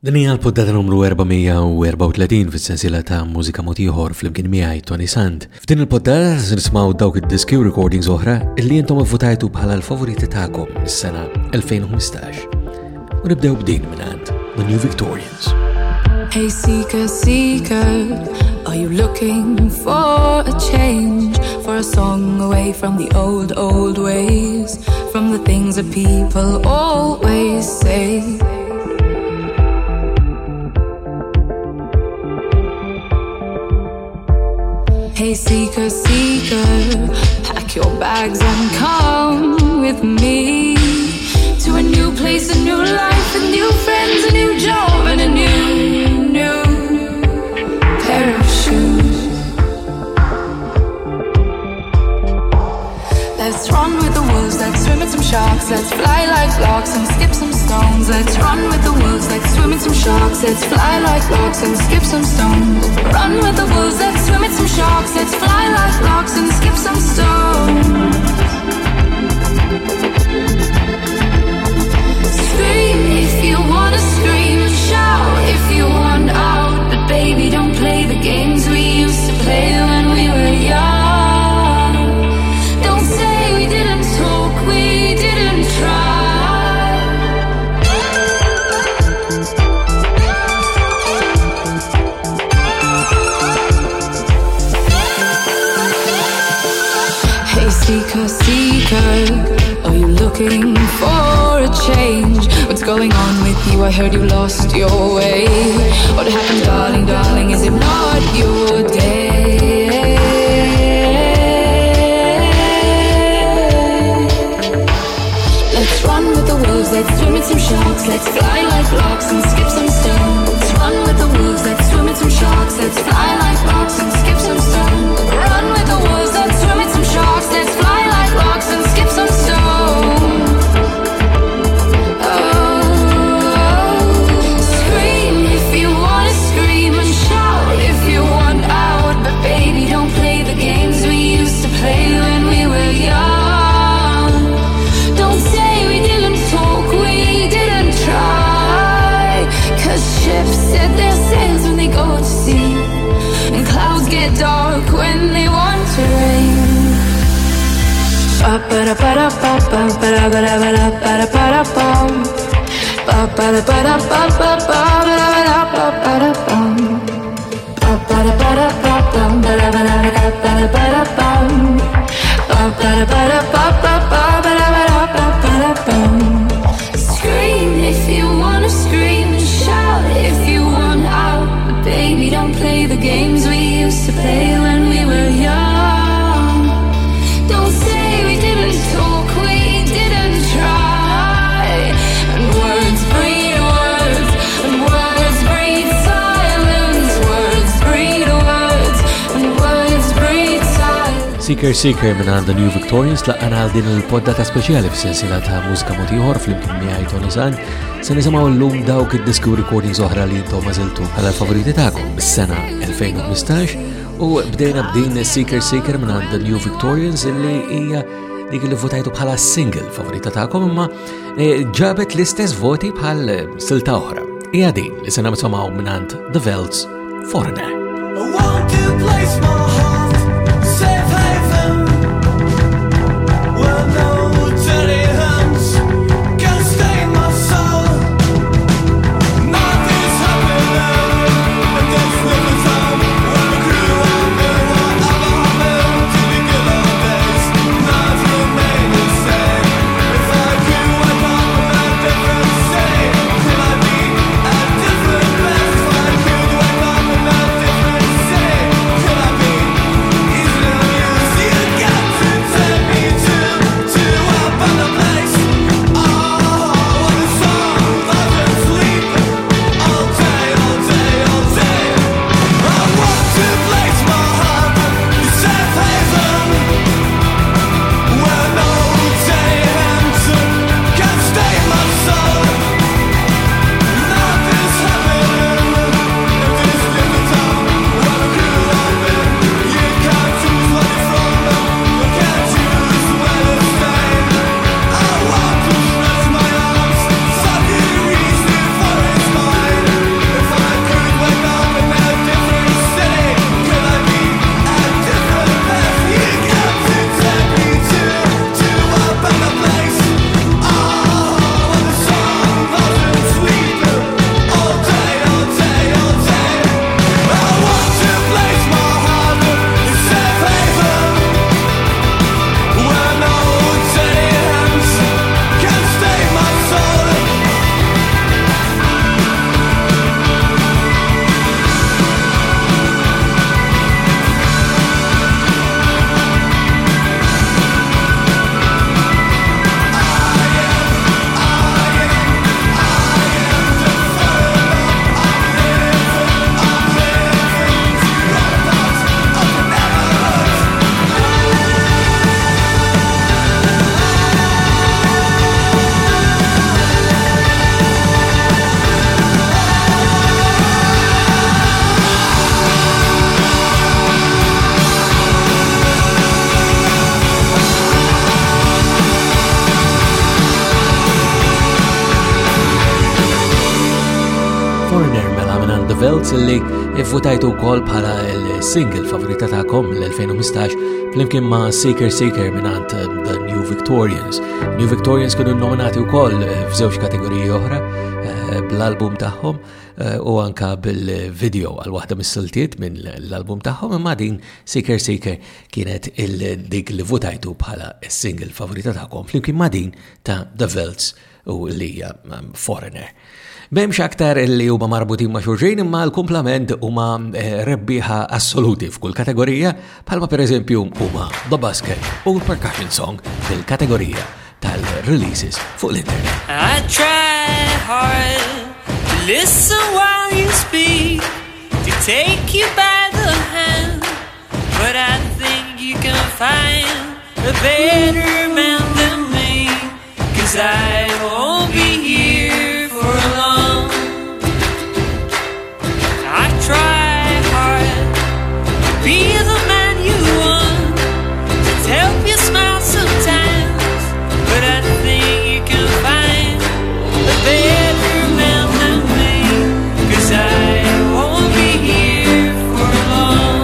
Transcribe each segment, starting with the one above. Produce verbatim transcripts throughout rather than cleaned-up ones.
Din hija l-puntata numru erbameja u erba' u tletin fis-sensiela ta' mużika mod ieħor flimkien miegħi Tony Sant. F'din il-puntata se nisimgħu dawk id-diski u recordings oħra illi intom ivvutajtu bħala l-favoriti tagħkom is-sena elfejn u ħmistax. U nibdew b'din mingħand The New Victorians. Hey seeker, seeker, are you looking for a change? For a song away from the old, old ways, from the things that people always say. Hey seeker, seeker, pack your bags and come with me to a new place, a new life, a new friends, a new job, and a new, new pair of shoes. Let's run with the wolves, let's swim with some sharks, let's fly like larks and skip some stones. Let's run with the wolves, let's swim with some sharks, let's fly like larks and skip some stones. Run with the wolves, let's swim with some sharks, let's fly like larks and skip some stones. Scream if you wanna scream and shout if you want out, but baby don't play the games we used to play when we were young. Don't say we didn't talk, we didn't try. Hey seeker, seeker, are you looking for a change? What's going on with you? I heard you lost your way. What happened, darling, darling? Is it not your day? Let's run with the wolves, let's swim with some sharks, let's fly like larks and skip some stones. Let's run with the wolves, let's swim with some sharks, let's fly like larks and skip some stones. Run with the wolves, let's swim with some sharks, let's fly like larks and skip some stones. Play when we were young. Don't say we didn't talk, we didn't try. Cause ships set their sails when they go to sea, and clouds get dark when they want to rain. Scream if you wanna scream and shout if you want out, but baby don't play the games we used to play when we were young. Don't say we didn't talk, we didn't try. And words breed words, and words breed silence. Words breed words, and words breed silence. Seeker Seeker minn The New Victorians laqan għal din il-poddata speċjali f'sensiela ta' mużika mod ieħor flimkien miegħi Tony Sant. Se nisimgħu llum dawk id-diski u recordings oħra li intom mażiltu bħala l-favoriti tagħkom bis-sena elfejn u ħmistax u bdejna b'din Seeker Seeker minn The New Victorians illi hija dik li votajtu bħala single favorita tagħkom imma ġabet l-istess voti bħal silta oħra. Hija din li se nisimgħu minn The Velds Foreigner. I want to place my heart, safe haven, where no dirty hands can stain my soul. Nothing's happening, and there's little time when the crew wonder whatever happened to the good old days. Not remain the same. If I could wipe out a different city, could I be a different place? If I could wipe out a different city, could I be Foreigner mela minn The Velts li votajtu wkoll bħala l-single favorita tagħkom l-2015 flimkien ma' Seeker Seeker minn The New Victorians. New Victorians kienu nominati wkoll f'żewġ kategoriji oħra bl-album tagħhom u anka bil-video għal waħda mis-siltiet minn l-album tagħhom, imma din Seeker Seeker kienet il-dik li votajtu bħala s-single favorita tagħkom flimkien ma' din ta' The Velts u li hija Foreigner. B'hemmx aktar li huma marbutin ma' xulxejn imma l-kumplament huma rebbieħa assoluti f'kull kategorija bħalma pereżempju huma The Busker u l-Percussion Song fil-kategorija tal-releases fuq l-internet. I try hard to listen while you speak, to take you by the hand, but I think you can find a better man than me, 'cause I won't be here for long. I try hard to be the man you want, to help you smile sometimes, but I think you can find a better man than me, 'cause I won't be here for long.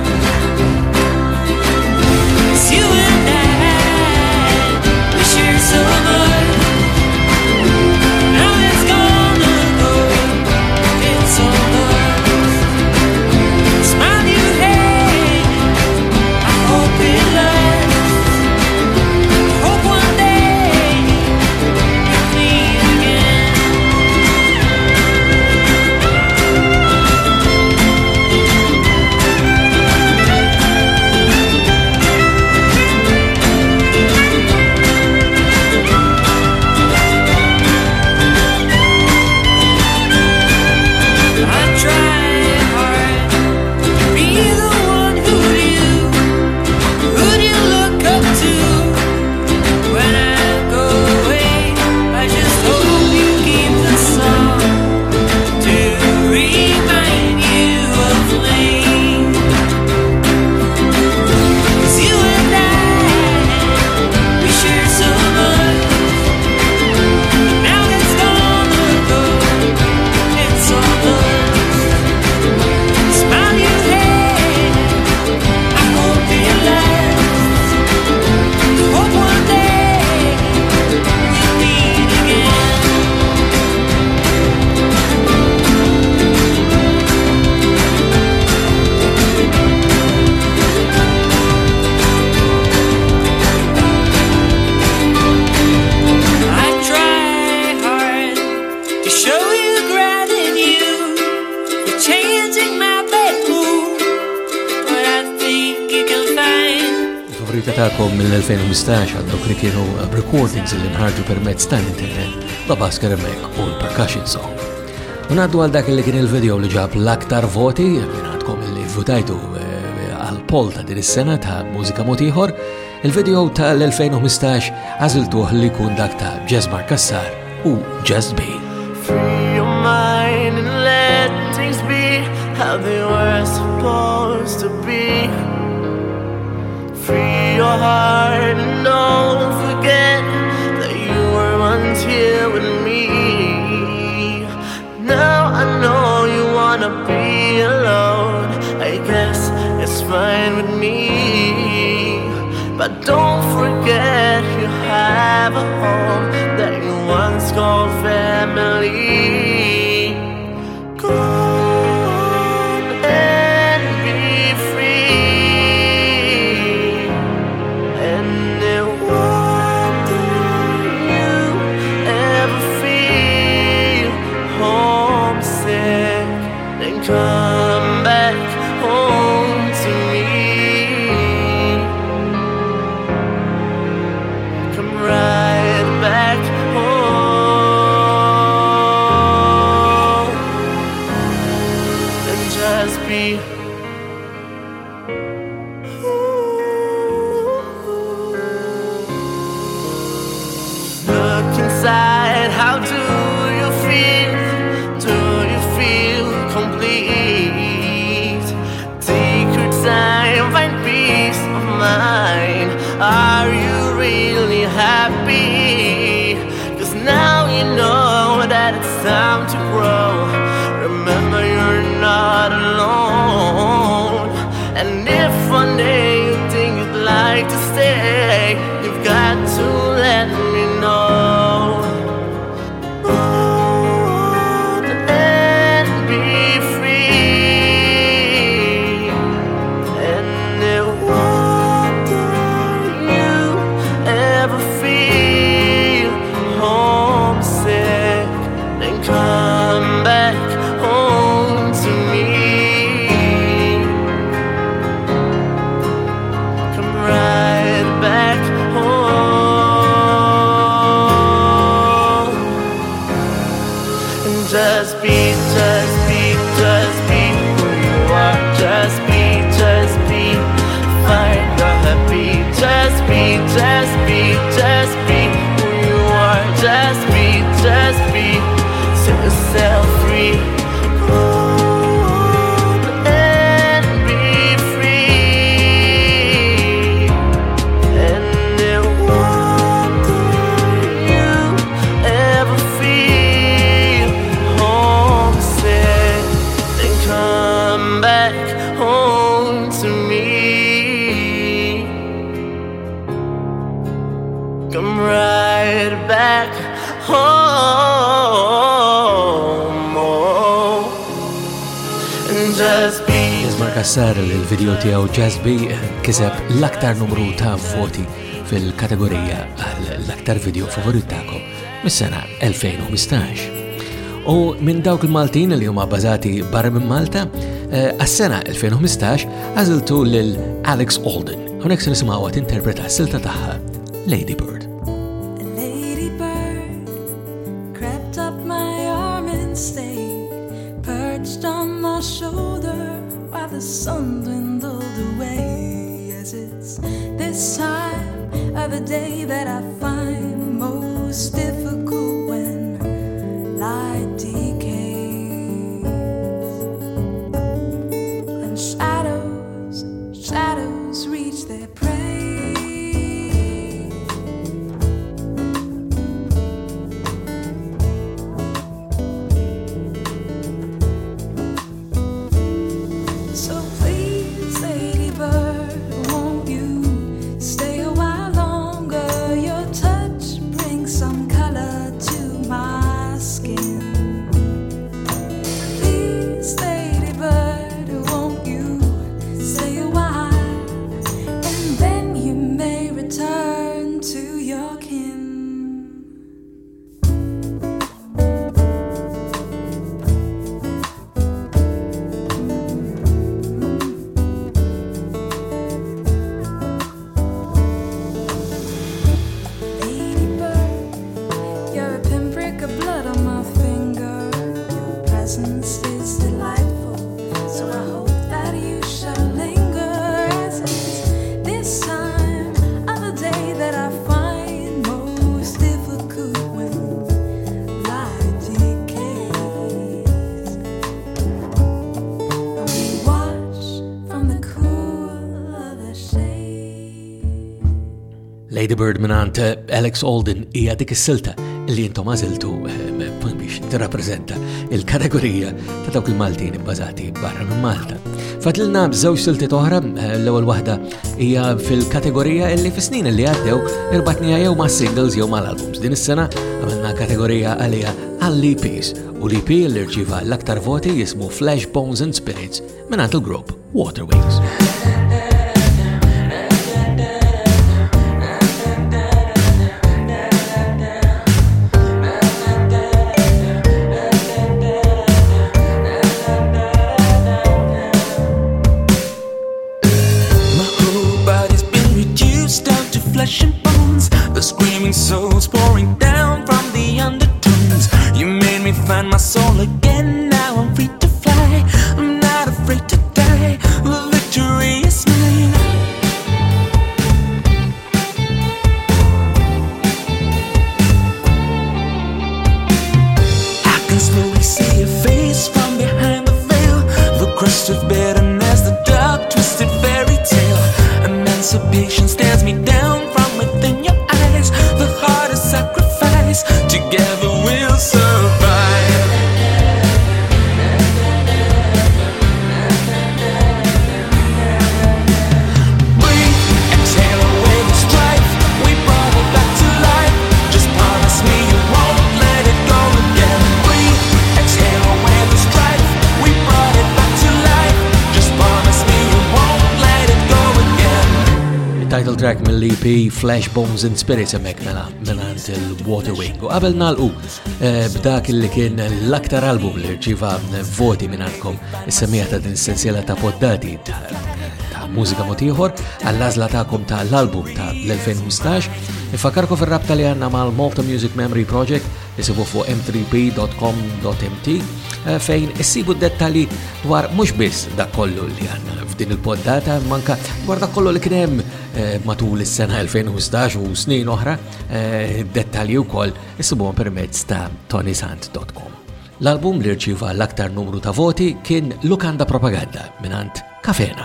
'Cause you and I, we share so much. Now it's gonna go, it's all us. Smile you had, I hope it lasts. Hope one day you'll meet again. I try hard to be the one who you, who you look up to. When I go away, I just hope you keep the song to remind you of me. 'Cause you and I, we share so much. Now it's gonna go, it's all us. Smile you had, I hope it lasts. Hope one day we'll meet again. I try hard to show you gratitude for changing my bad mood, but I think you can find Il-favorita tagħkom mill-2015 għal dawk li kienu recordings li nħarġu permezz tal-internet The Busker hemmhekk u l-Percussion Song. U ngħaddu għal dak li kien il-video li ġab l-aktar voti minn għandkom li votajtu għal poll ta' din is-sena ta' mużika mod ieħor. Il-video tal-2015 għażiltuh li jkun dak ta' Jesmar Kassar u Just Be. Free your mind and let things be how they were supposed to be. Free your heart and don't forget that you were once here with me. Now I know you wanna be alone, I guess it's fine with me. But don't forget you have a home that you once called family. Go on and be free. And then what do you ever feel homesick? Then come back home to me. Come right back home and just be. Look inside, how do you feel? Do you feel complete? Take your time, find peace of mind. Are you really happy? 'Cause now you know that it's time to grow. Just Be. Ismar Kassar il-video tiegħu Just Be kiseb l-aktar numru ta' voti fil-kategorija għall-aktar video favorit tagħkom mis-sena elfejn u ħmistax. U minn dawk il-Maltin li huma bbażati barra minn Malta, għas-sena elfejn u ħmistax għażiltu lil Alex Alden. Hawnhekk se nisimgħuha tinterpreta s-silta tagħha Lady Bird. Lady bird crept up my arm and stayed perched on my shoulder while the sun dwindled away. As it's this time of the day that I find most difficult when light decays and shadows, shadows reach their prey. So please, lady bird, won't you stay a while longer? Your touch brings some color to my skin. Please, lady bird, won't you stay a while, and then you may return to your kin. Lady bird, you're a pinprick of blood on my finger. Your presence is delightful, so I hope that you shall linger. As it's this time of the day that I find most difficult when light decays, and we watch from the cool of the shade. Lady Bird minant Alex Alden hija dik is-silta li intom għażiltu biex tirrappreżenta il-kategorija ta' dawk il-Maltin bbażati barra minn Malta. Fadlilna żewġ siltiet oħra, l-ewwel waħda hija fil-kategorija li fis-snin li għaddew irbatniha jew ma' singles jew mal-albums. Din is-sena għamilna kategorija għaliha għall-E Ps u l-E P li rċieva l-aktar voti jismu Flesh, Bones and Spirits minant il-grupp Waterwings. My whole body's been reduced down to flesh and bones. The screaming souls pouring down from the undertones. You made me find my soul again. Now I'm free to fly. I'm not afraid to die. The victory is mine. I can slowly see your face from behind the veil. The crust of bitterness, the dark twisted fairy tale. Emancipation stares me down from within your eyes. The heart is sacrifice. Together we'll survive. Breathe, exhale away the strife. We brought it back to life. Just promise me you won't let it go again. Breathe, exhale away the strife. We brought it back to life. Just promise me you won't let it go again. Title track mill-E P Flesh, Bones and Spirits hemmhekk mela minant il-Waterwing. U qabel nagħlqu b'dak li kien l-aktar album li rċieva voti minn għandkom is-semmija ta' din sensiela ta' poddati ta' mużika mod ieħor għall-għażla tagħkom tal-album ta' l-elfejn u ħmistax. Ifakkarkom fir-rabta li għandna mal-Malta Music Memory Project isibu fuq m three p dot com dot m t fejn issibu d-dettalji dwar mhux biss dak kollu li għandna f'din il-poddata, manka dwar dak kollu li kien hemm matul is-sena elfejn u ħmistax u snin oħra, dettalji wkoll issibuhom permezz ta' tonysant dot com. L-album li rċieva l-aktar numru ta' voti kien Lukanda Propaganda minant Kafena.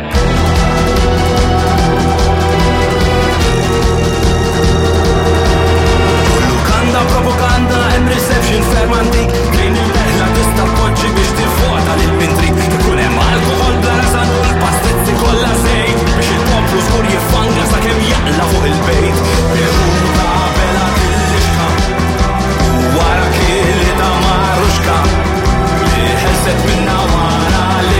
Lukanda propaganda and reception ferm antik. Kien il-leħla tista' tpoġġi biex tivvota lil mintrik. Ikun hemm alkohol bla rasan u l-pastizzi kollha żejt biex il-poplu żgur jiffanga sakemm jaqla fuq il-bejt. Peruta bela tillixka u wara kieli ta' Maruxka li ħelset minna wara li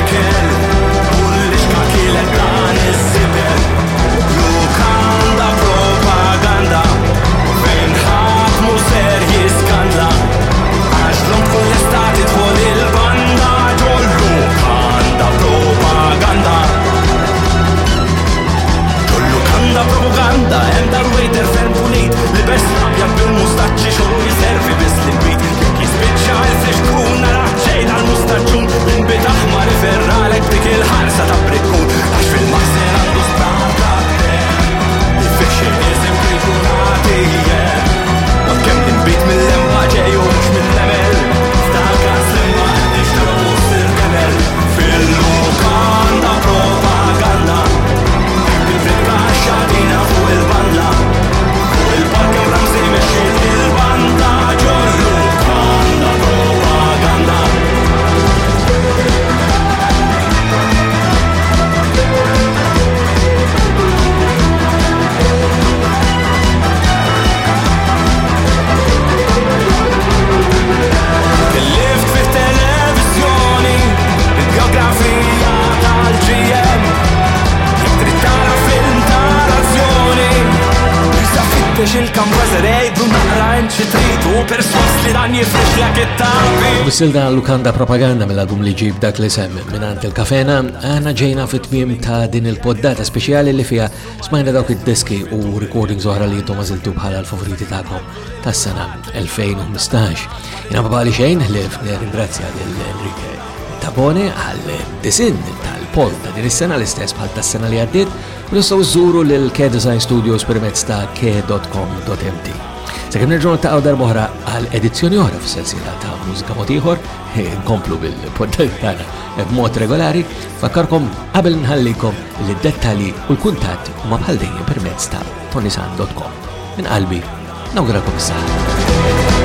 dan jifrixlek it-tabi. Bissilna Lukanda Propaganda mill-album li ġib dak li sem minant il-kafena, għana ġejna fit-tmiem ta' din il-poddata speċjali li fija smajna dawk id-diski u recordings oħra li jintom għaziltu bħala l-favoriti ta'kom tas-sena elfejn u ħmistax. Jina babali xejn li ringrazzja l-Enrique Tabone għal-disin tal-pod ta' din is-sena l-istess bħal tas-sena li għaddit u nistgħu żżuru lil-Ke Design Studios permezz ta' ke dot com dot m t. Sekemm nerġgħu niltaqgħu darba oħra għal edizzjoni oħra f'sensiela ta' mużika mod ieħor, nkomplu bil-poddati tagħna b'mod regolari, fakkarkom qabel nħallikom li d-dettalji u l-kuntatt huma bħal dejjem permezz ta' tonisan dot com. Min qalbi, nawguralkom is-saħħa.